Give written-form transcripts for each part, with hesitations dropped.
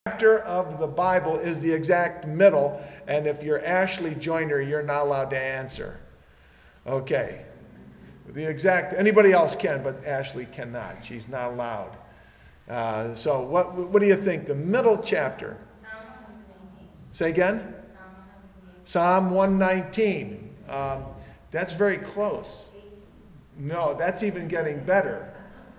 chapter of the Bible is the exact middle, and if you're Ashley Joyner, you're not allowed to answer. Okay. Anybody else can, but Ashley cannot. She's not allowed. So what do you think? The middle chapter. Psalm 119. Say again? Psalm 119. That's very close. No, that's even getting better.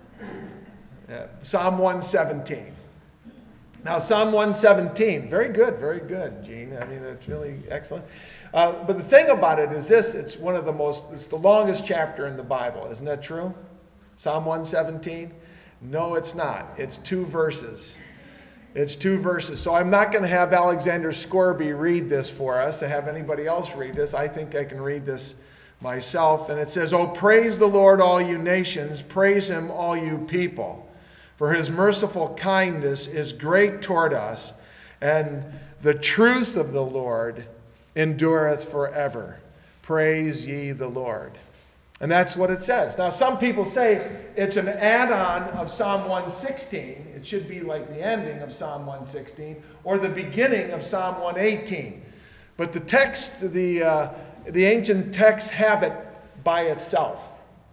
Psalm 117. Now, Psalm 117, very good, Gene. I mean, that's really excellent. But the thing about it is this, it's the longest chapter in the Bible. Isn't that true? Psalm 117? No, it's not. It's 2 verses. It's 2 verses. So I'm not going to have Alexander Scorby read this for us, or have anybody else read this. I think I can read this myself. And it says, "Oh, praise the Lord, all you nations. Praise him, all you people. For his merciful kindness is great toward us, and the truth of the Lord endureth forever. Praise ye the Lord." And that's what it says. Now, some people say it's an add-on of Psalm 116. It should be like the ending of Psalm 116 or the beginning of Psalm 118. But the text, the ancient texts have it by itself.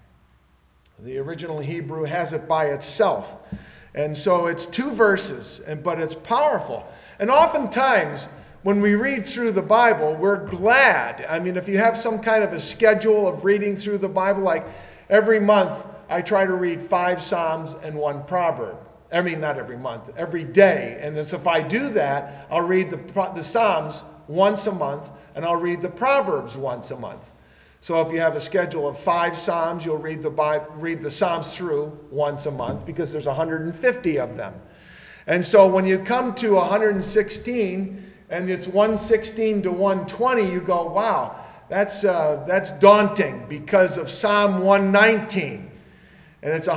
The original Hebrew has it by itself. And so it's 2 verses, but it's powerful. And oftentimes, when we read through the Bible, we're glad. I mean, if you have some kind of a schedule of reading through the Bible, like every month, I try to read 5 Psalms and 1 proverb. I mean, not every month, every day. And if I do that, I'll read the Psalms once a month, and I'll read the Proverbs once a month. So if you have a schedule of 5 Psalms, you'll read the Psalms through once a month, because there's 150 of them. And so when you come to 116, and it's 116 to 120, you go, wow, that's daunting, because of Psalm 119. And it's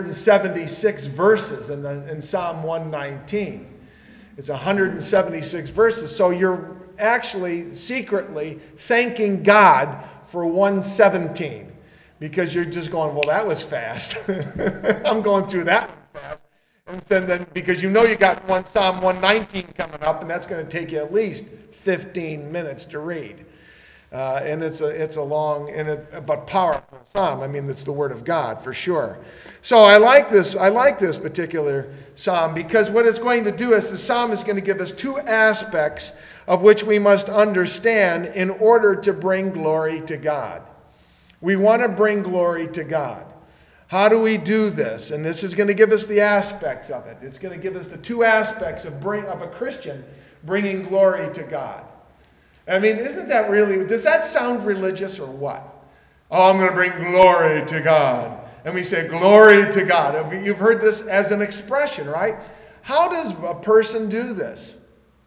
176 verses in Psalm 119. It's 176 verses. So you're actually secretly thanking God for 117, because you're just going, well, that was fast. I'm going through that one fast. And then because you know you got Psalm 119 coming up, and that's going to take you at least 15 minutes to read. And it's a long but powerful psalm. I mean, it's the Word of God for sure. So I like this particular psalm, because what it's going to do is the psalm is going to give us 2 aspects of which we must understand in order to bring glory to God. We want to bring glory to God. How do we do this? And this is going to give us the aspects of it. It's going to give us the 2 aspects of a Christian bringing glory to God. I mean, does that sound religious or what? Oh, I'm going to bring glory to God. And we say, glory to God. You've heard this as an expression, right? How does a person do this?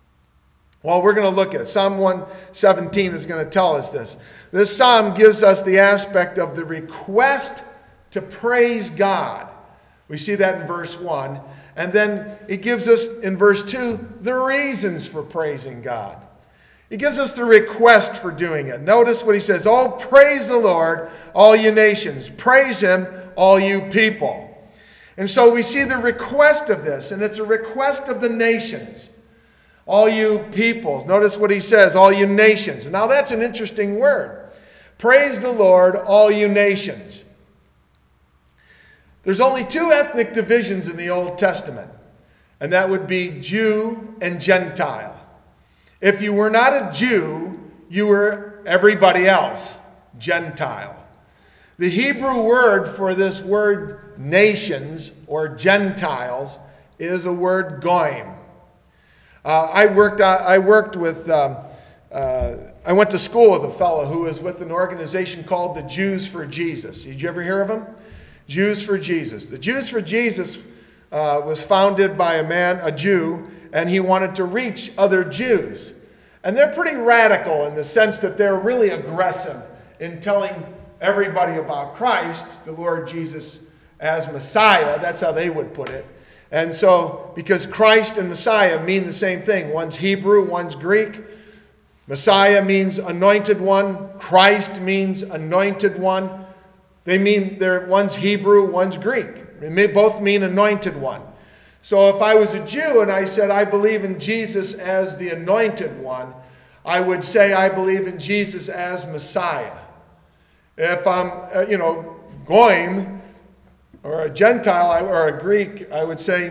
Well, we're going to look at it. Psalm 117 is going to tell us this. This psalm gives us the aspect of the request to praise God. We see that in verse 1. And then it gives us, in verse 2, the reasons for praising God. He gives us the request for doing it. Notice what he says. Oh, praise the Lord, all you nations. Praise him, all you people. And so we see the request of this, and it's a request of the nations. All you peoples. Notice what he says, all you nations. Now that's an interesting word. Praise the Lord, all you nations. There's only 2 ethnic divisions in the Old Testament, and that would be Jew and Gentile. If you were not a Jew, you were everybody else, Gentile. The Hebrew word for this word nations or Gentiles is a word goyim. I went to school with a fellow who was with an organization called the Jews for Jesus. Did you ever hear of them? Jews for Jesus. The Jews for Jesus was founded by a Jew, and he wanted to reach other Jews. And they're pretty radical in the sense that they're really aggressive in telling everybody about Christ, the Lord Jesus, as Messiah. That's how they would put it. And so, because Christ and Messiah mean the same thing. One's Hebrew, one's Greek. Messiah means anointed one. Christ means anointed one. One's Hebrew, one's Greek. They both mean anointed one. So if I was a Jew and I said, I believe in Jesus as the anointed one, I would say I believe in Jesus as Messiah. If I'm, Goyim, or a Gentile, or a Greek, I would say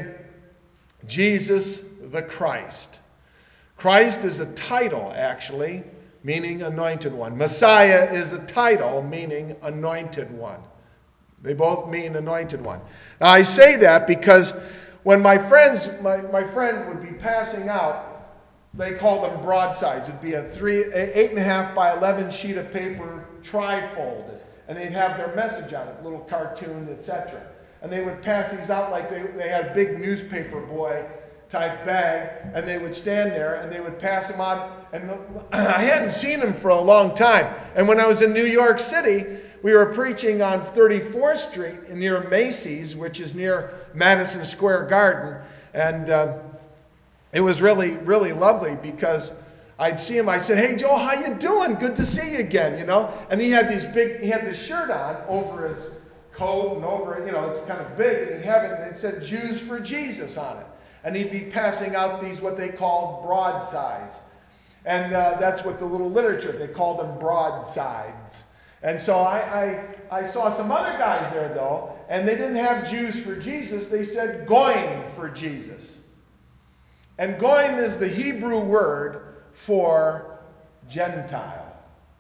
Jesus the Christ. Christ is a title, actually, meaning anointed one. Messiah is a title, meaning anointed one. They both mean anointed one. Now, I say that because when my friend would be passing out, they called them broadsides. It'd be a 8.5 by 11 sheet of paper, tri-folded, and they'd have their message on it, little cartoon, etc. And they would pass these out like they had a big newspaper boy type bag, and they would stand there and they would pass them out. And I hadn't seen them for a long time. And when I was in New York City, we were preaching on 34th Street near Macy's, which is near Madison Square Garden. And it was really, really lovely because I'd see him. I said, "Hey, Joe, how you doing? Good to see you again," And he had this shirt on over his coat and over, it's kind of big, and he had it, and it said Jews for Jesus on it. And he'd be passing out these, what they called broadsides. And that's what the little literature, they called them broadsides. And so I saw some other guys there, though, and they didn't have Jews for Jesus. They said Goyim for Jesus. And Goyim is the Hebrew word for Gentile.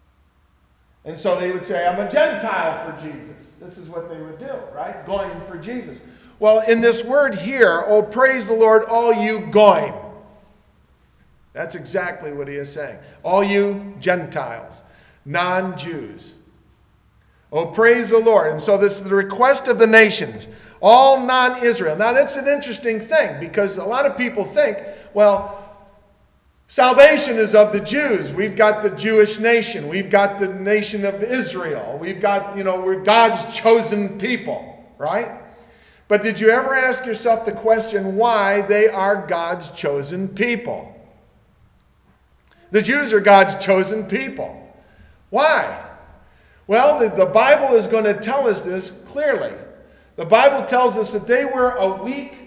And so they would say, I'm a Gentile for Jesus. This is what they would do, right? Goyim for Jesus. Well, in this word here, oh, praise the Lord, all you Goyim. That's exactly what he is saying. All you Gentiles, non-Jews. Oh, praise the Lord. And so this is the request of the nations, all non-Israel. Now, that's an interesting thing because a lot of people think, well, salvation is of the Jews. We've got the Jewish nation. We've got the nation of Israel. We've got, we're God's chosen people, right? But did you ever ask yourself the question why they are God's chosen people? The Jews are God's chosen people. Why? Well, the Bible is going to tell us this clearly. The Bible tells us that they were a weak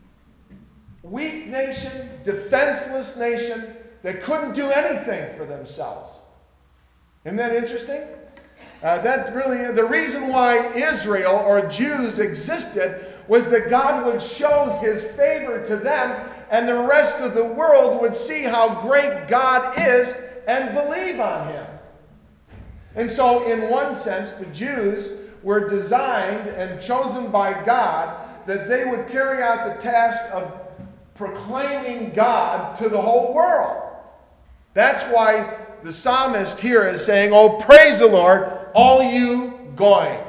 nation, defenseless nation that couldn't do anything for themselves. Isn't that interesting? That really, the reason why Israel or Jews existed was that God would show his favor to them and the rest of the world would see how great God is and believe on him. And so in one sense, the Jews were designed and chosen by God that they would carry out the task of proclaiming God to the whole world. That's why the psalmist here is saying, oh, praise the Lord, all you Goyim,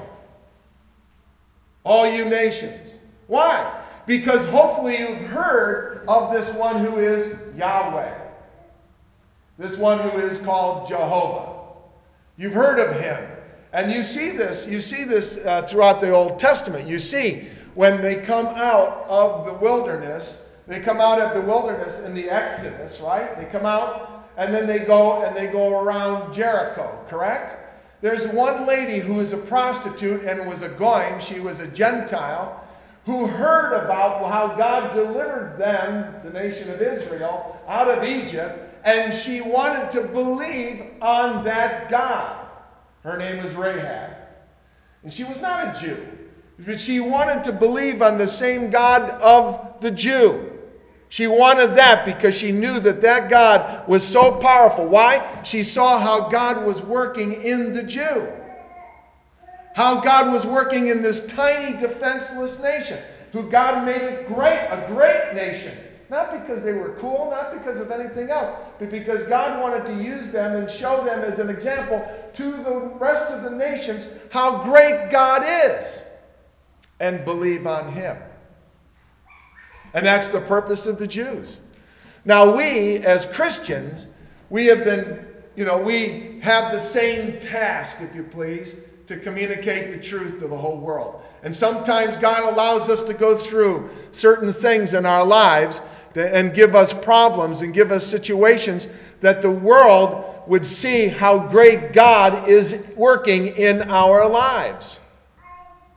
all you nations. Why? Because hopefully you've heard of this one who is Yahweh. This one who is called Jehovah. You've heard of him. And you see this throughout the Old Testament. You see when they come out of the wilderness, they come out of the wilderness in the Exodus, right? They come out and then they go around Jericho, correct? There's one lady who is a prostitute and was a Goyim, she was a Gentile, who heard about how God delivered them, the nation of Israel, out of Egypt, and she wanted to believe on that God. Her name was Rahab. And she was not a Jew, but she wanted to believe on the same God of the Jew. She wanted that because she knew that that God was so powerful. Why? She saw how God was working in the Jew. How God was working in this tiny, defenseless nation, who God made a great nation. Not because they were cool, not because of anything else, but because God wanted to use them and show them as an example to the rest of the nations how great God is. And believe on him. And that's the purpose of the Jews. Now we, as Christians, we have been, we have the same task, if you please, to communicate the truth to the whole world. And sometimes God allows us to go through certain things in our lives and give us problems and give us situations that the world would see how great God is working in our lives.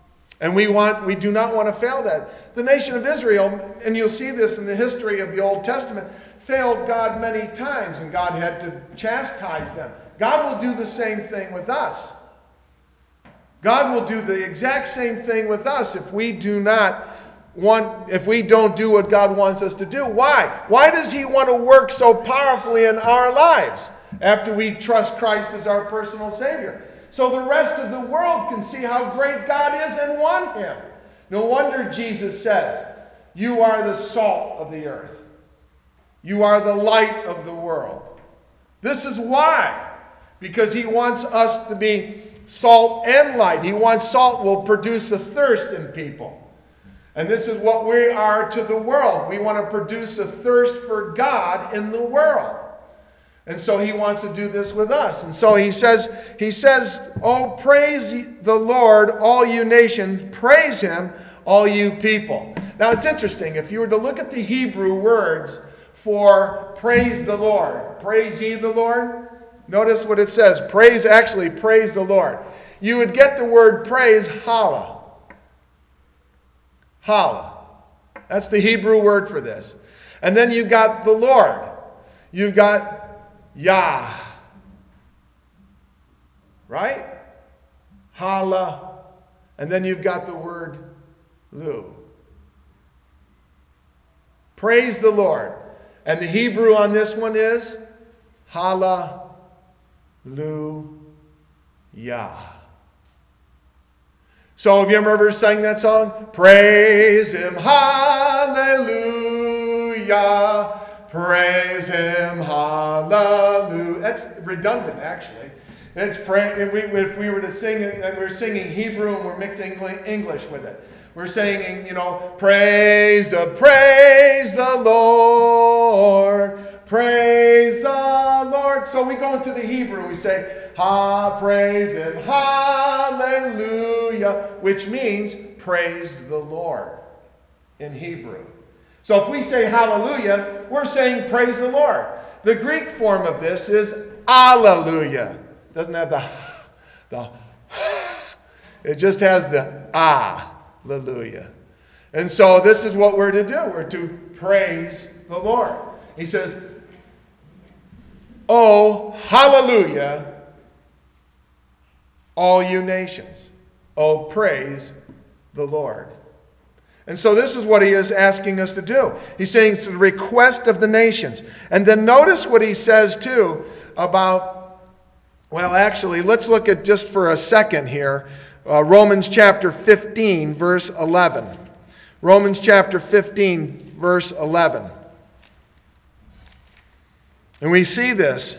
And we do not want to fail that. The nation of Israel, and you'll see this in the history of the Old Testament, failed God many times, and God had to chastise them. God will do the same thing with us. God will do the exact same thing with us if we don't do what God wants us to do. Why? Why does He want to work so powerfully in our lives after we trust Christ as our personal Savior? So the rest of the world can see how great God is and want Him. No wonder Jesus says, "You are the salt of the earth. You are the light of the world." This is why. Because He wants us to be salt and light. He wants salt will produce a thirst in people. And this is what we are to the world. We want to produce a thirst for God in the world. And so He wants to do this with us. And so He says, "Oh, praise the Lord, all you nations. Praise Him, all you people." Now it's interesting. If you were to look at the Hebrew words for praise the Lord, praise ye the Lord, notice what it says. Praise the Lord. You would get the word praise, hala. Hala. That's the Hebrew word for this. And then you've got the Lord. You've got Yah. Right? Hala. And then you've got the word Lu. Praise the Lord. And the Hebrew on this one is Hallelujah. So have you ever sang that song? Praise Him, hallelujah. Praise Him, hallelujah. That's redundant, actually. If we were to sing it, and we're singing Hebrew and we're mixing English with it. We're saying, praise the Lord. Praise the Lord. So we go into the Hebrew and we say, praise Him, hallelujah, which means praise the Lord in Hebrew. So if we say hallelujah, we're saying praise the Lord. The Greek form of this is alleluia. It doesn't have the it just has the alleluia. And so this is what we're to do. We're to praise the Lord. He says, "Oh, hallelujah, all you nations. Oh, praise the Lord." And so this is what he is asking us to do. He's saying it's the request of the nations. And then notice what he says too about, well, actually, let's look at just for a second here, Romans chapter 15, verse 11. Romans chapter 15, verse 11. And we see this.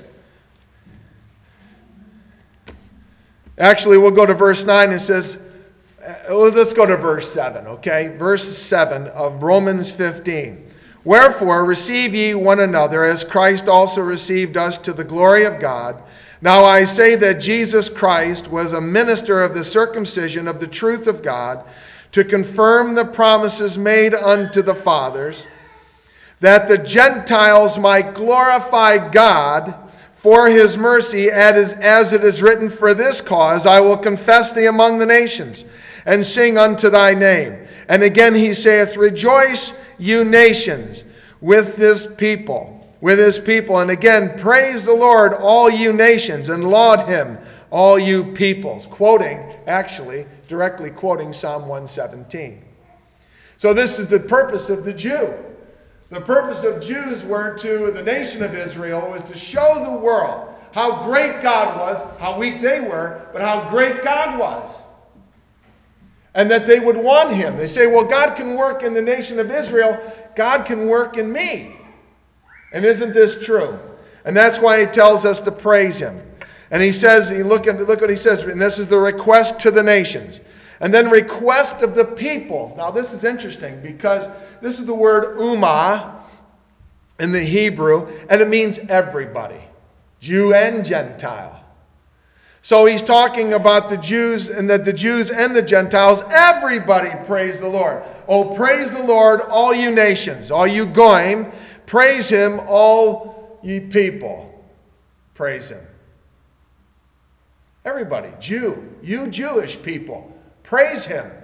Actually, we'll go to verse 9. It says, let's go to verse 7, okay? Verse 7 of Romans 15. "Wherefore receive ye one another, as Christ also received us to the glory of God. Now I say that Jesus Christ was a minister of the circumcision of the truth of God, to confirm the promises made unto the fathers, that the Gentiles might glorify God for His mercy, as it is written, For this cause I will confess thee among the nations, and sing unto thy name. And again he saith, Rejoice, you nations, with his people. And again, praise the Lord, all you nations, and laud Him, all you peoples. Directly quoting Psalm 117. So this is the purpose of the Jew. The purpose of Jews were to the nation of Israel was to show the world how great God was, how weak they were, but how great God was. And that they would want Him. They say, well, God can work in the nation of Israel. God can work in me. And isn't this true? And that's why He tells us to praise Him. And He says, look what He says, and this is the request to the nations. And then request of the peoples. Now this is interesting because this is the word ummah in the Hebrew, and it means everybody, Jew and Gentile. So he's talking about the Jews, and that the Jews and the Gentiles, everybody praise the Lord. Oh, praise the Lord, all you nations, all you goyim, praise Him, all ye people, praise Him. Everybody, Jew, you Jewish people, praise Him.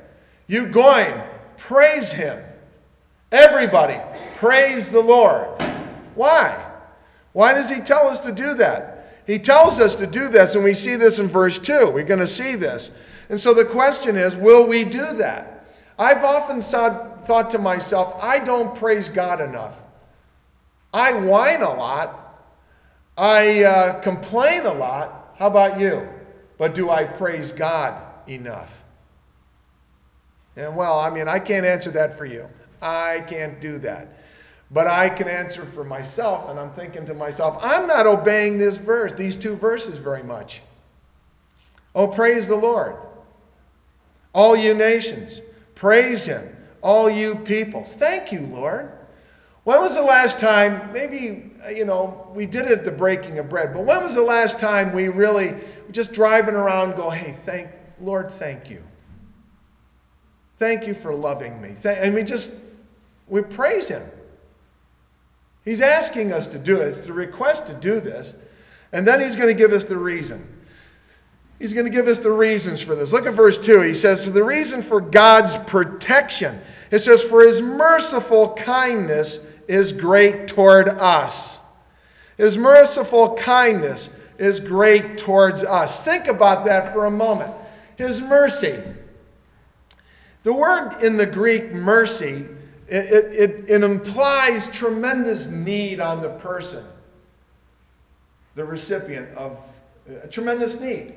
You going, praise him. Everybody, praise the Lord. Why? Why does he tell us to do that? He tells us to do this, and we see this in verse 2. We're going to see this. And so the question is, will we do that? I've often thought to myself, I don't praise God enough. I whine a lot. I complain a lot. How about you? But do I praise God enough? And well, I mean, I can't answer that for you. I can't do that. But I can answer for myself, and I'm thinking to myself, I'm not obeying this verse, these two verses very much. Oh, praise the Lord. All you nations, praise him. All you peoples. Thank you, Lord. When was the last time, maybe, we did it at the breaking of bread, but when was the last time we really, just driving around go, hey, Lord, thank you. Thank you for loving me. And we praise him. He's asking us to do it. It's the request to do this. And then he's going to give us the reason. He's going to give us the reasons for this. Look at verse 2. He says, so the reason for God's protection. It says, for his merciful kindness is great toward us. His merciful kindness is great towards us. Think about that for a moment. His mercy. The word in the Greek, mercy, it implies tremendous need on the person, the recipient of a tremendous need.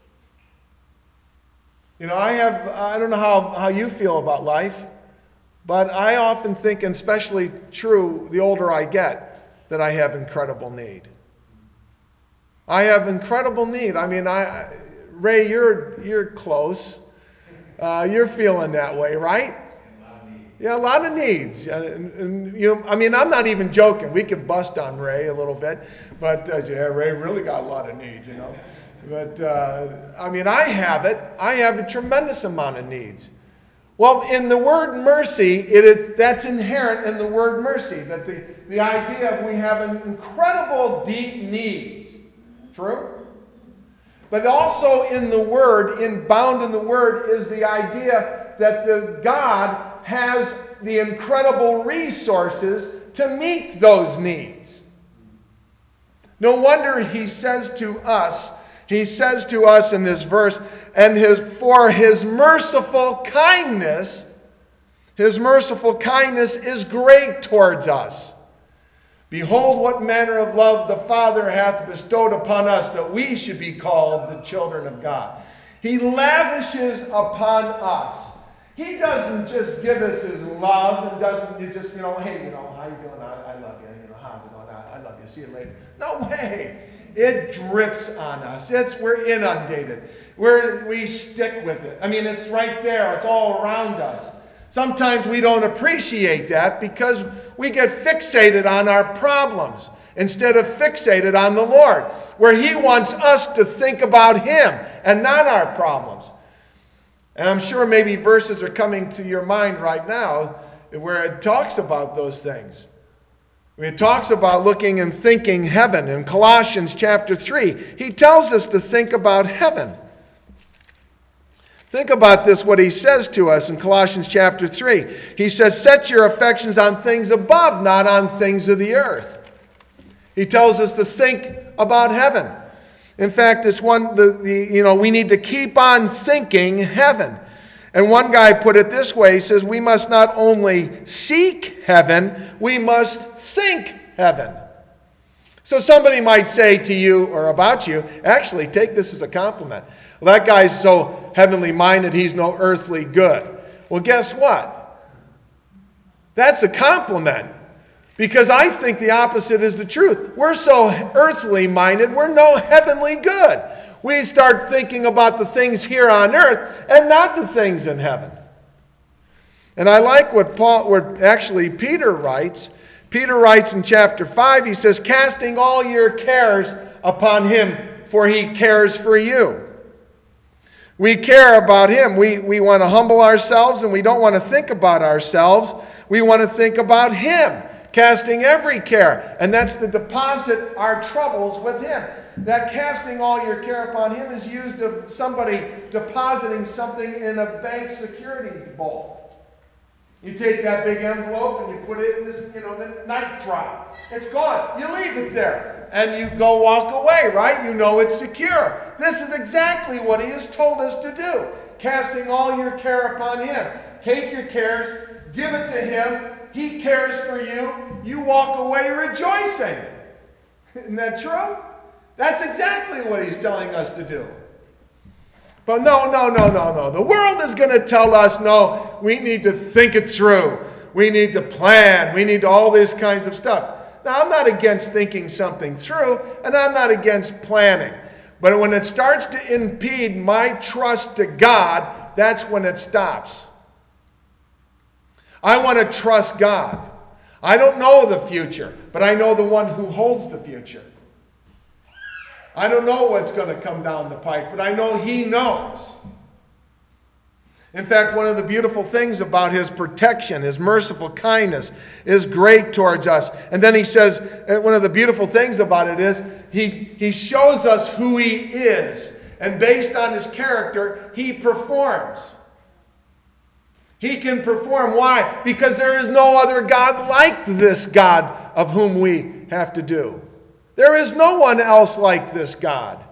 I don't know how you feel about life, but I often think, and especially true the older I get, that I have incredible need. I have incredible need. I mean, Ray, you're close. You're feeling that way, right? Yeah, a lot of needs. I'm not even joking. We could bust on Ray a little bit, but Ray really got a lot of needs, But, I have it. I have a tremendous amount of needs. Well, in the word mercy, that's inherent in the word mercy, that the idea of we have an incredible deep needs. True? But also in the word, bound in the word, is the idea that God has the incredible resources to meet those needs. No wonder he says to us in this verse, and for his merciful kindness is great towards us. Behold, what manner of love the Father hath bestowed upon us, that we should be called the children of God. He lavishes upon us. He doesn't just give us his love and doesn't just, hey, how you doing? I love you. How's it going? I love you. See you later. No way. It drips on us. We're inundated. We stick with it. It's right there. It's all around us. Sometimes we don't appreciate that because we get fixated on our problems instead of fixated on the Lord, where he wants us to think about him and not our problems. And I'm sure maybe verses are coming to your mind right now where it talks about those things. It talks about looking and thinking heaven. In Colossians chapter 3, he tells us to think about heaven. Think about this, what he says to us in Colossians chapter 3. He says, set your affections on things above, not on things of the earth. He tells us to think about heaven. In fact, it's we need to keep on thinking heaven. And one guy put it this way, he says, we must not only seek heaven, we must think heaven. So somebody might say to you or about you, actually take this as a compliment. Well, that guy's so heavenly minded, he's no earthly good. Well, guess what? That's a compliment. Because I think the opposite is the truth. We're so earthly minded, we're no heavenly good. We start thinking about the things here on earth and not the things in heaven. And I like what Peter writes. Peter writes in chapter 5, he says, casting all your cares upon him, for he cares for you. We care about him. We want to humble ourselves, and we don't want to think about ourselves. We want to think about him. Casting every care. And that's to deposit our troubles with him. That casting all your care upon him is used of somebody depositing something in a bank security vault. You take that big envelope and you put it in this, the night drop. It's gone. You leave it there. And you go walk away, right? You know it's secure. This is exactly what he has told us to do. Casting all your care upon him. Take your cares, give it to him. He cares for you. You walk away rejoicing. Isn't that true? That's exactly what he's telling us to do. But no. The world is going to tell us, no, we need to think it through. We need to plan. We need all these kinds of stuff. Now, I'm not against thinking something through, and I'm not against planning. But when it starts to impede my trust to God, that's when it stops. I want to trust God. I don't know the future, but I know the one who holds the future. I don't know what's going to come down the pike, but I know he knows. In fact, one of the beautiful things about his protection, his merciful kindness, is great towards us. And then he says, one of the beautiful things about it is, he shows us who he is. And based on his character, he performs. He can perform. Why? Because there is no other God like this God of whom we have to do. There is no one else like this God.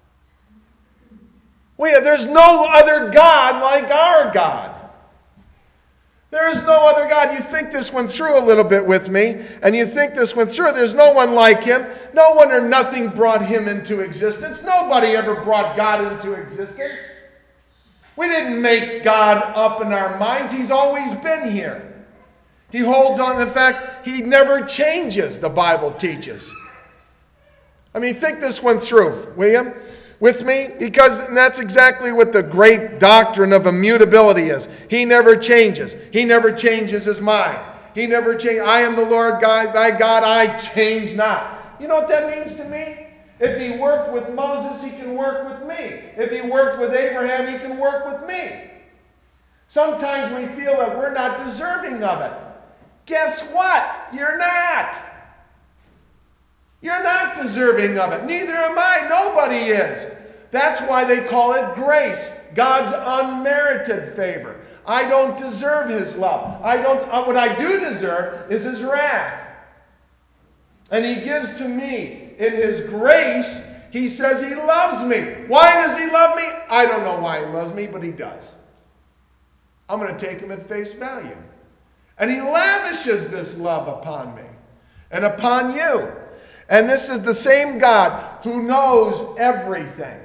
There's no other God like our God. There is no other God. You think this one through a little bit with me, and you think this one through. There's no one like him. No one or nothing brought him into existence. Nobody ever brought God into existence. We didn't make God up in our minds. He's always been here. He holds on. In fact, he never changes, the Bible teaches. I mean, think this one through, will you? With me? Because that's exactly what the great doctrine of immutability is. He never changes. He never changes his mind. He never changes. I am the Lord God, thy God, I change not. You know what that means to me? If he worked with Moses, he can work with me. If he worked with Abraham, he can work with me. Sometimes we feel that we're not deserving of it. Guess what? You're not. You're not deserving of it. Neither am I. Nobody is. That's why they call it grace. God's unmerited favor. I don't deserve his love. What I do deserve is his wrath. And he gives to me in his grace. He says he loves me. Why does he love me? I don't know why he loves me, but he does. I'm going to take him at face value. And he lavishes this love upon me and upon you. And this is the same God who knows everything.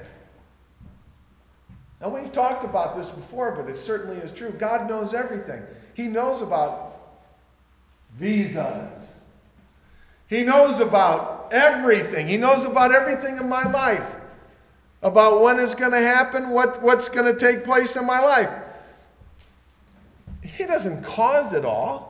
Now, we've talked about this before, but it certainly is true. God knows everything. He knows about visas. He knows about everything. He knows about everything in my life. About when it's going to happen, what's going to take place in my life. He doesn't cause it all.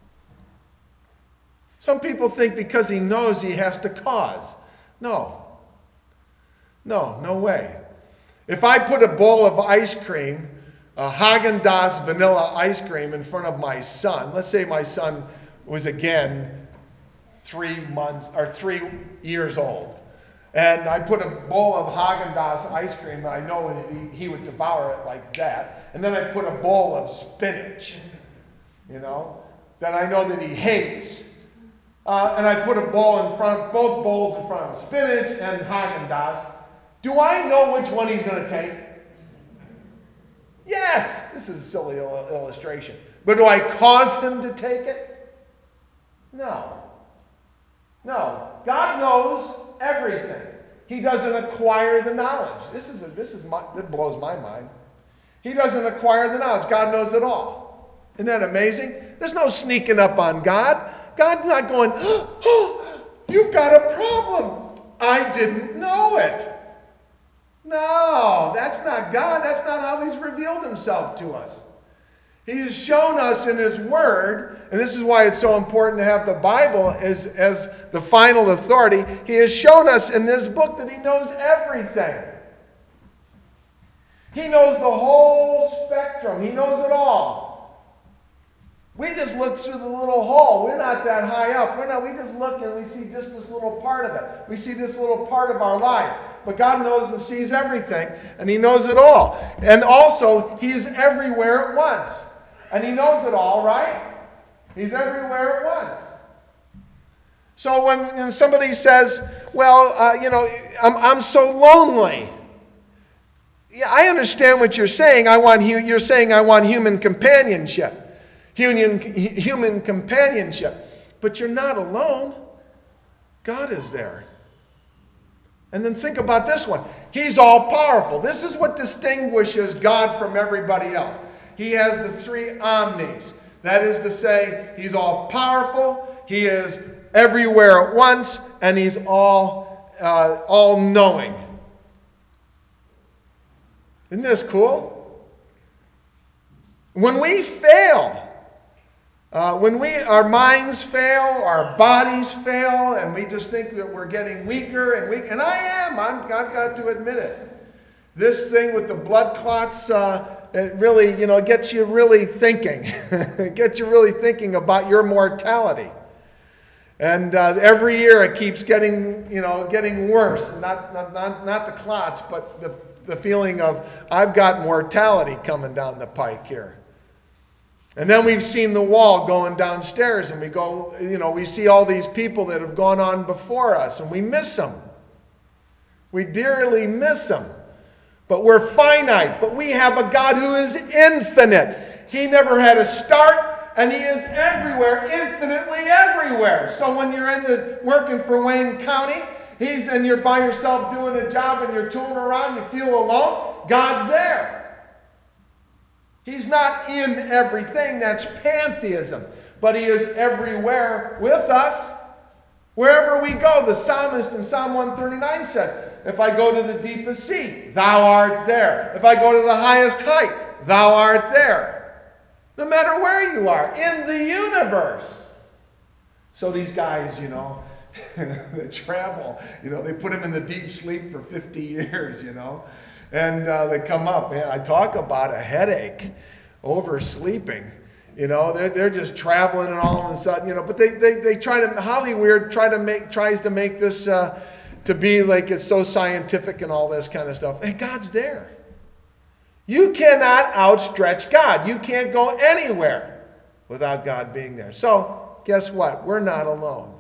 Some people think because he knows he has to cause. No, no way. If I put a bowl of ice cream, a Haagen-Dazs vanilla ice cream in front of my son, let's say my son was again 3 years old, and I put a bowl of Haagen-Dazs ice cream, and I know he would devour it like that, and then I put a bowl of spinach, that I know that he hates. And I put both bowls in front of him, spinach and Haagen-Dazs. Do I know which one he's going to take? Yes. This is a silly illustration. But do I cause him to take it? No. God knows everything. He doesn't acquire the knowledge. This blows my mind. He doesn't acquire the knowledge. God knows it all. Isn't that amazing? There's no sneaking up on God. God's not going, oh, you've got a problem. I didn't know it. No, that's not God. That's not how he's revealed himself to us. He has shown us in his word, and this is why it's so important to have the Bible as the final authority. He has shown us in this book that he knows everything. He knows the whole spectrum. He knows it all. We just look through the little hole. We're not that high up. We just look and we see just this little part of it. We see this little part of our life. But God knows and sees everything, and He knows it all. And also, He's everywhere at once. And He knows it all, right? He's everywhere at once. So when somebody says, well, I'm so lonely. Yeah, I understand what you're saying. You're saying I want human companionship. Human companionship. But you're not alone. God is there. And then think about this one. He's all powerful. This is what distinguishes God from everybody else. He has the three omnis. That is to say, He's all powerful, He is everywhere at once, and He's all knowing. Isn't this cool? When we fail, our minds fail, our bodies fail, and we just think that we're getting weaker and weak, and I've got to admit it. This thing with the blood clots, it really, gets you really thinking. It gets you really thinking about your mortality. And every year it keeps getting worse. Not the clots, but the feeling of I've got mortality coming down the pike here. And then we've seen the wall going downstairs, and we see all these people that have gone on before us, and we miss them. We dearly miss them. But we're finite, but we have a God who is infinite. He never had a start, and He is everywhere, infinitely everywhere. So when you're working for Wayne County, and you're by yourself doing a job, and you're tooling around, you feel alone, God's there. He's not in everything. That's pantheism. But He is everywhere with us. Wherever we go, the psalmist in Psalm 139 says, if I go to the deepest sea, Thou art there. If I go to the highest height, Thou art there. No matter where you are, in the universe. So these guys, they travel. They put them in the deep sleep for 50 years, And they come up, man, I talk about a headache, oversleeping. They're just traveling, and all of a sudden, but they try to, Hollywood tries to make this to be like it's so scientific and all this kind of stuff. Hey, God's there. You cannot outstretch God. You can't go anywhere without God being there. So, guess what? We're not alone.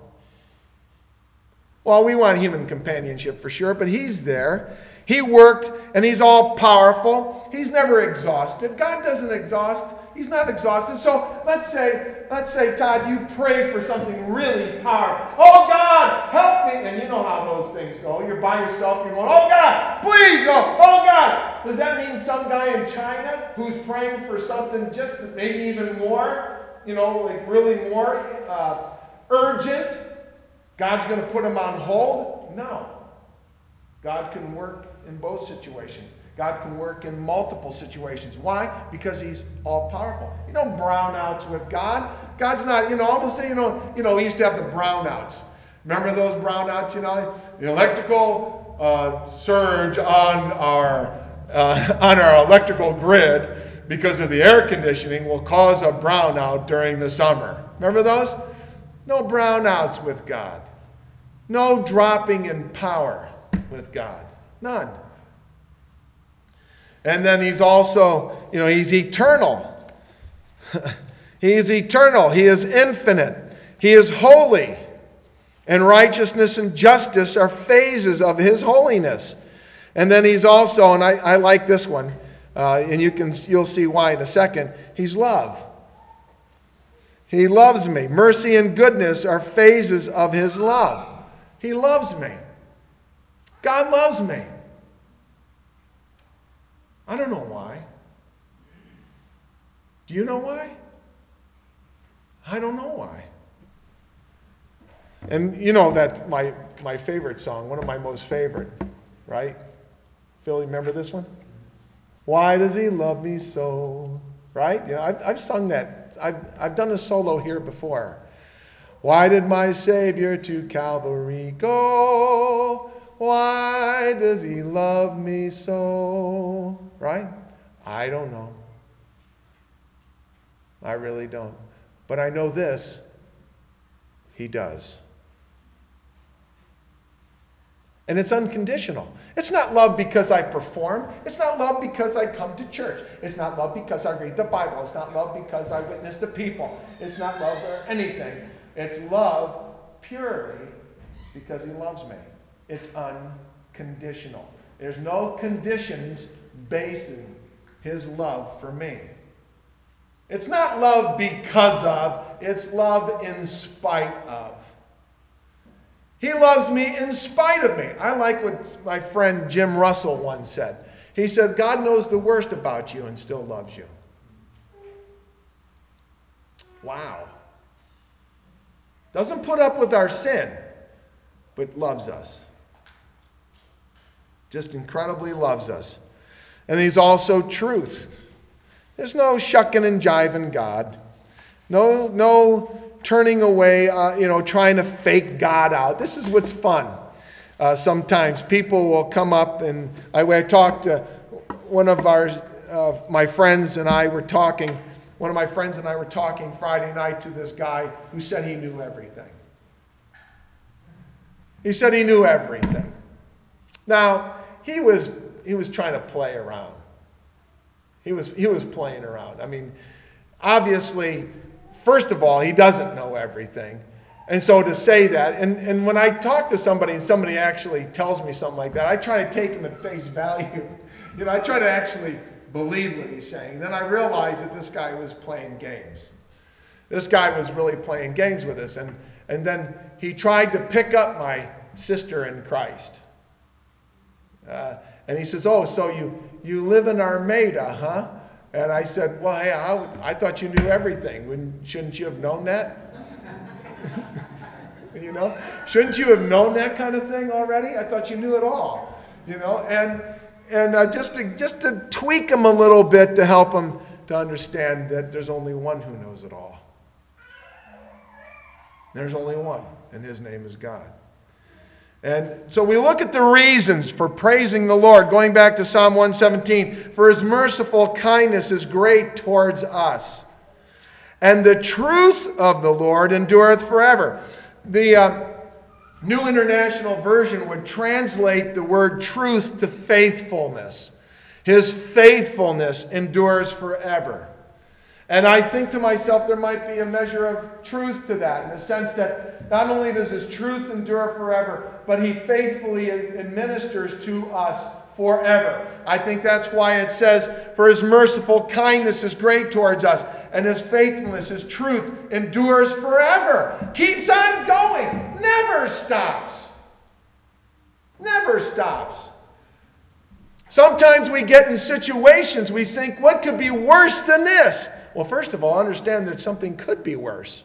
Well, we want human companionship for sure, but He's there. He worked, and He's all powerful. He's never exhausted. God doesn't exhaust. He's not exhausted. So let's say, Todd, you pray for something really powerful. Oh, God, help me. And you know how those things go. You're by yourself. You're going, oh, God, please go. Oh, God. Does that mean some guy in China who's praying for something just maybe even more, like really more urgent, God's going to put him on hold? No. God can work in both situations. God can work in multiple situations. Why? Because He's all-powerful. Brownouts with God. God's not, almost say, He used to have the brownouts. Remember those brownouts, The electrical surge on our electrical grid because of the air conditioning will cause a brownout during the summer. Remember those? No brownouts with God. No dropping in power with God. None. And then He's also, He's eternal. He is eternal. He is infinite. He is holy. And righteousness and justice are phases of His holiness. And then He's also, and I like this one, and you'll see why in a second, He's love. He loves me. Mercy and goodness are phases of His love. He loves me. God loves me. I don't know why. Do you know why? I don't know why. And that's my favorite song, one of my most favorite, right? Phil, you remember this one? Why does He love me so? Right? I've sung that. I've done a solo here before. Why did my Savior to Calvary go? Why does He love me so? Right? I don't know. I really don't. But I know this, he does. And it's unconditional. It's not love because I perform. It's not love because I come to church. It's not love because I read the Bible. It's not love because I witness to people. It's not love or anything. It's love purely because he loves me. It's unconditional. There's no conditions basing his love for me. It's not love because of, it's love in spite of. He loves me in spite of me. I like what my friend Jim Russell once said. He said, God knows the worst about you and still loves you. Wow. Doesn't put up with our sin, but loves us. Just incredibly loves us. And he's also truth. There's no shucking and jiving God. No turning away, trying to fake God out. This is what's fun. Sometimes people will come up and I talked to one of my friends and I were talking. One of my friends and I were talking Friday night to this guy who said he knew everything. He said he knew everything. Now, he was trying to play around. He was playing around. I mean, obviously, first of all, he doesn't know everything. And so to say that, and when I talk to somebody and somebody actually tells me something like that, I try to take him at face value. I try to actually believe what he's saying. Then I realized that this guy was playing games. This guy was really playing games with us. And then he tried to pick up my sister in Christ. And he says, oh, so you live in Armada, huh? And I said, well, hey, I thought you knew everything. Shouldn't you have known that? Shouldn't you have known that kind of thing already? I thought you knew it all. And just to tweak him a little bit to help him to understand that there's only one who knows it all. There's only one, and his name is God. And so we look at the reasons for praising the Lord. Going back to Psalm 117, for his merciful kindness is great towards us. And the truth of the Lord endureth forever. The New International Version would translate the word truth to faithfulness. His faithfulness endures forever. And I think to myself there might be a measure of truth to that, in the sense that not only does his truth endure forever, but he faithfully administers to us forever. I think that's why it says, for his merciful kindness is great towards us, and his faithfulness, his truth, endures forever. Keeps on going. Never stops. Never stops. Sometimes we get in situations, we think, what could be worse than this? Well, first of all, understand that something could be worse.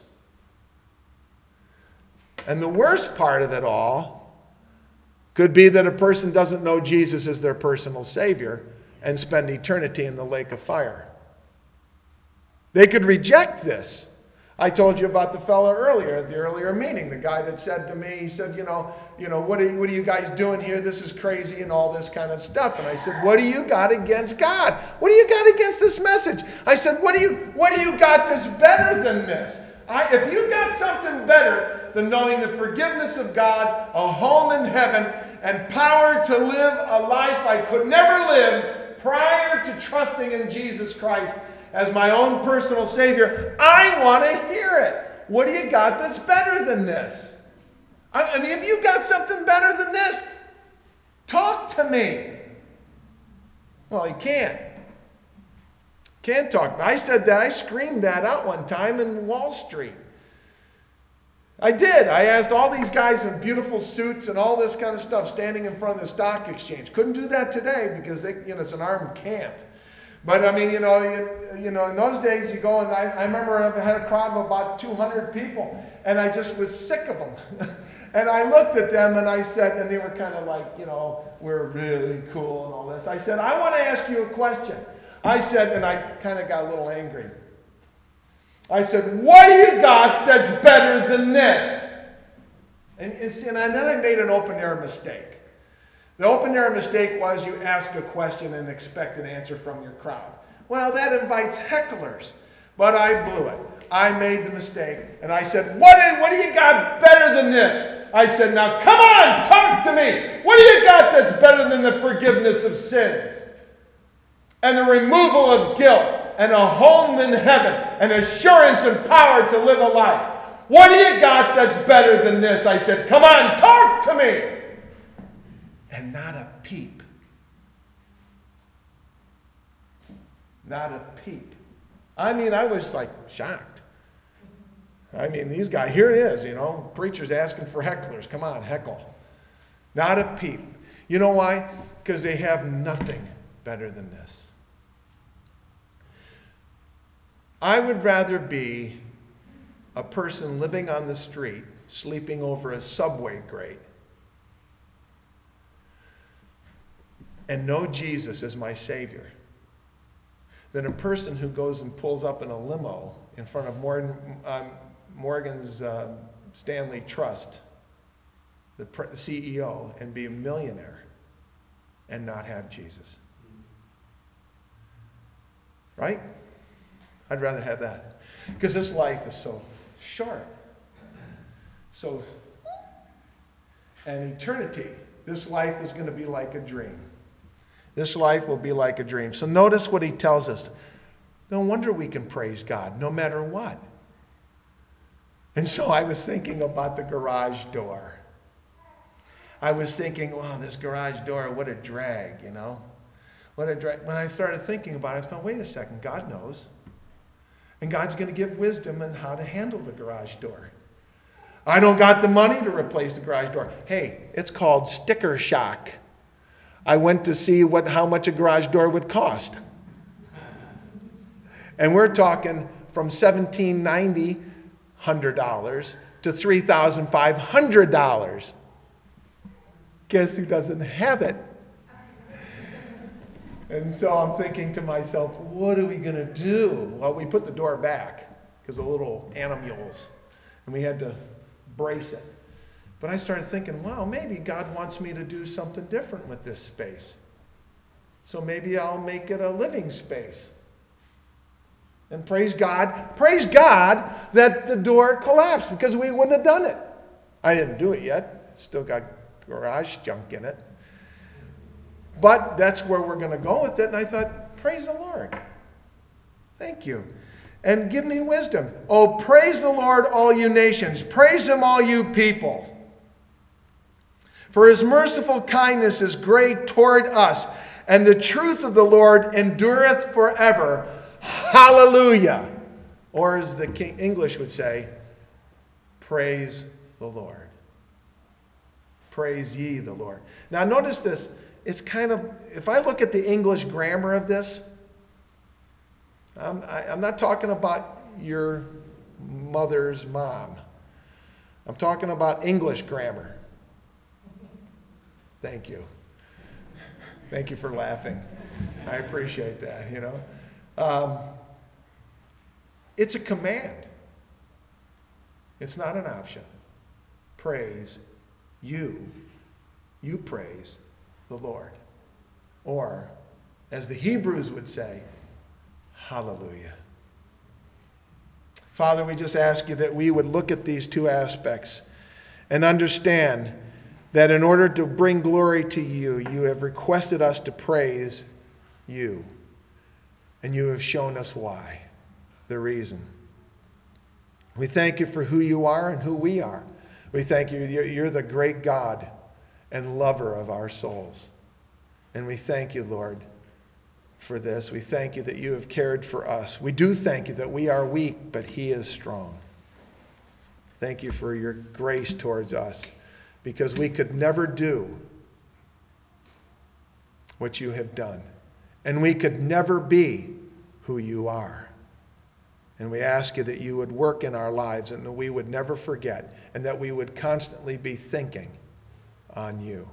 And the worst part of it all could be that a person doesn't know Jesus as their personal Savior and spend eternity in the lake of fire. They could reject this. I told you about the fellow earlier at the earlier meeting, the guy that said to me, he said, what are you guys doing here? This is crazy and all this kind of stuff. And I said, what do you got against God? What do you got against this message? I said, what do you got that's better than this? If you got something better than knowing the forgiveness of God, a home in heaven, and power to live a life I could never live prior to trusting in Jesus Christ as my own personal Savior, I want to hear it. What do you got that's better than this? I mean, if you got something better than this, talk to me. Well, he can't. Can't talk. I said that. I screamed that out one time in Wall Street. I did. I asked all these guys in beautiful suits and all this kind of stuff standing in front of the stock exchange. Couldn't do that today because it's an armed camp. But I mean, in those days you go and I remember I had a crowd of about 200 people and I just was sick of them. And I looked at them and I said, and they were kind of like, we're really cool and all this. I said, I want to ask you a question. I said, and I kind of got a little angry. I said, what do you got that's better than this? And then I made an open-air mistake. The open-air mistake was you ask a question and expect an answer from your crowd. Well, that invites hecklers, but I blew it. I made the mistake. And I said, what do you got better than this? I said, now come on, talk to me. What do you got that's better than the forgiveness of sins? And the removal of guilt, and a home in heaven, and assurance and power to live a life. What do you got that's better than this? I said, come on, talk to me. And not a peep. Not a peep. I mean, I was like shocked. I mean, these guys, here it is, preachers asking for hecklers. Come on, heckle. Not a peep. You know why? Because they have nothing better than this. I would rather be a person living on the street, sleeping over a subway grate, and know Jesus as my Savior, than a person who goes and pulls up in a limo in front of Morgan's Stanley Trust, the CEO, and be a millionaire and not have Jesus. Right? I'd rather have that. Because this life is so short. So, and eternity, this life is going to be like a dream. This life will be like a dream. So notice what he tells us. No wonder we can praise God no matter what. And so I was thinking about the garage door. I was thinking, wow, this garage door, what a drag, What a drag. When I started thinking about it, I thought, wait a second, God knows. And God's going to give wisdom on how to handle the garage door. I don't got the money to replace the garage door. Hey, it's called sticker shock. I went to see how much a garage door would cost. And we're talking from $1,790 to $3,500. Guess who doesn't have it? And so I'm thinking to myself, what are we going to do? Well, we put the door back because of little animals, and we had to brace it. But I started thinking, wow, maybe God wants me to do something different with this space. So maybe I'll make it a living space. And praise God that the door collapsed, because we wouldn't have done it. I didn't do it yet. It's still got garage junk in it. But that's where we're going to go with it. And I thought, praise the Lord. Thank you. And give me wisdom. Oh, praise the Lord, all you nations. Praise him, all you people. For his merciful kindness is great toward us, and the truth of the Lord endureth forever. Hallelujah. Or as the English would say, praise the Lord. Praise ye the Lord. Now notice this. It's kind of, if I look at the English grammar of this, I'm not talking about your mother's mom. I'm talking about English grammar. Thank you. Thank you for laughing. I appreciate that, It's a command. It's not an option. Praise you. You praise the Lord. Or, as the Hebrews would say, hallelujah. Father, we just ask you that we would look at these two aspects and understand that in order to bring glory to you, you have requested us to praise you. And you have shown us why, the reason. We thank you for who you are and who we are. We thank you, you're the great God and lover of our souls. And we thank you, Lord, for this. We thank you that you have cared for us. We do thank you that we are weak, but he is strong. Thank you for your grace towards us, because we could never do what you have done. And we could never be who you are. And we ask you that you would work in our lives and that we would never forget, and that we would constantly be thinking on you.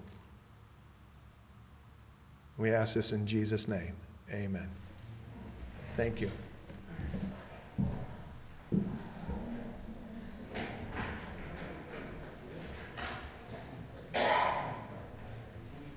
We ask this in Jesus' name. Amen. Thank you.